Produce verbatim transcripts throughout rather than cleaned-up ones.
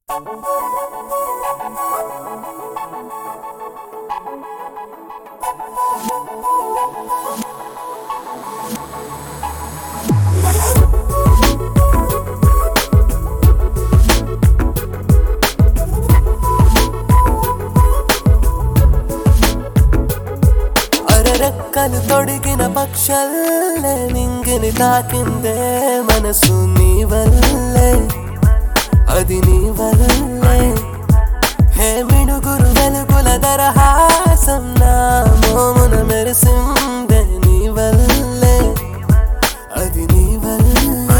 రెక్కలు తొడిగిన పక్షల్లే నింగిని తాకిందే మనసు నీ వల్లే అది నీ వల్లే హే మిడుగురు వెలుగుల దరహాసం నా మోమున మెరిసిందే నీ వల్లే అది నీ వల్లే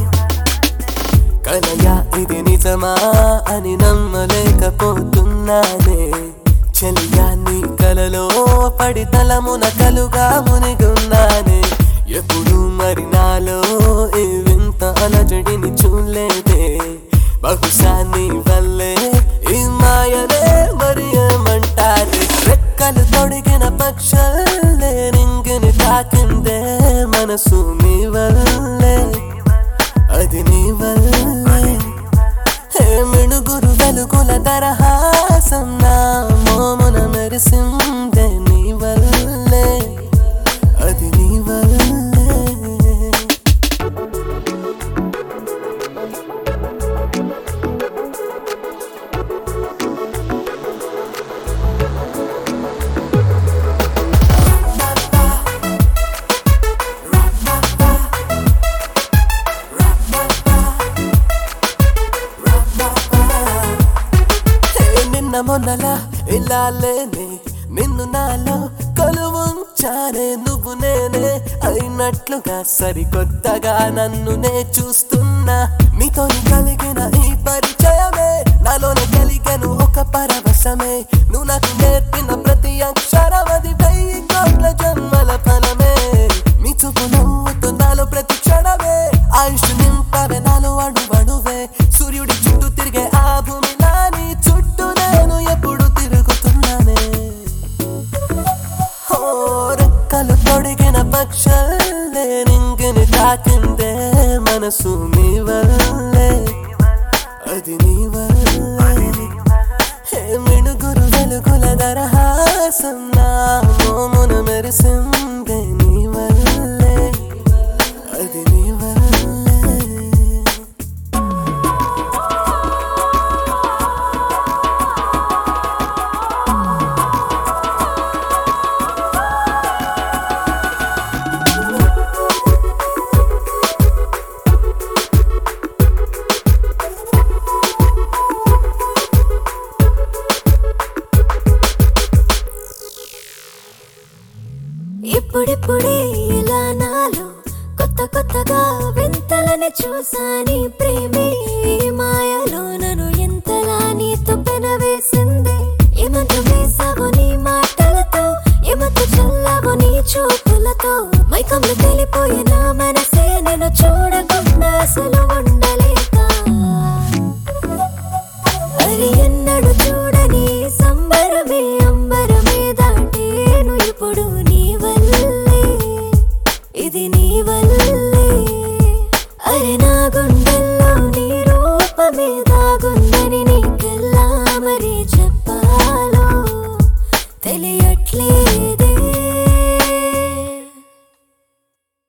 కలయా ఇది నిజమా అని నమ్మలేకపోతున్నానే చెలియా నీ కలలో పడి తలమున కలుగా మునిగున్నానే ఎప్పుడు మరి నాలో ఈ వింత అలజడిని చూడలేదే బహుశా నీ వల్లే ఈ మాయనే మరి ఏమంటారే రెక్కలు తొడిగిన పక్షల్లే నింగిని తాకిందే మనసు నీ వల్లే అది నీ వల్లే హే మిడుగురు వెలుగుల దరహాసం నా మోమున మెరిసిందే నీ వల్లే అది నీ వల్లే మొన్నలా ఇలా లేనే నిన్ను నాలో కొలువుంచానే నువ్వు నేనే అయినట్లుగా సరికొత్తగా నన్ను నే చూస్తున్నా నీతో కలిగిన ఈ పరిచయమే నాలోనే కలిగను ఒక పరవశమే నువ్వు నాకు నేర్పిన ప్రతి అక్షరం అది వెయ్యి కోట్ల జన్మల ఫలమే మీ చూపు నవ్వుతూ నాలో ప్రతి క్షణమే ఆయుష్ నింపవే నాలో అణువణువే సూర్యుడి చుట్టూ తిరిగే ఆ భూమి నాని చుట్టూ నేను ఎప్పుడు తిరుగుతున్నానే ఓ రెక్కలు తొడిగిన పక్షల్లే నింగిని తాకిందే మనసు నీ వల్లే అది నీ వల్లే హే మిడుగురు వెలుగుల దరహాసం నా మోమున మెరిసిందే నీ వల్లే అది నీ వల్లే ఇప్పుడిప్పుడే ఇలా నాలో కొత్త కొత్తగా వింతలని చూసాని ప్రేమే ఈ మాయలో నన్ను ఎంతలా నీతో పెనవేసిందే ఏమంటూ వేసావో నీ మాటలతో ఏమంటూ చల్లావో నీ చూపులతో మైకంలో తెలిపోయిన మనసే నేను చూడకుండా అసలు ఉండలేక అరే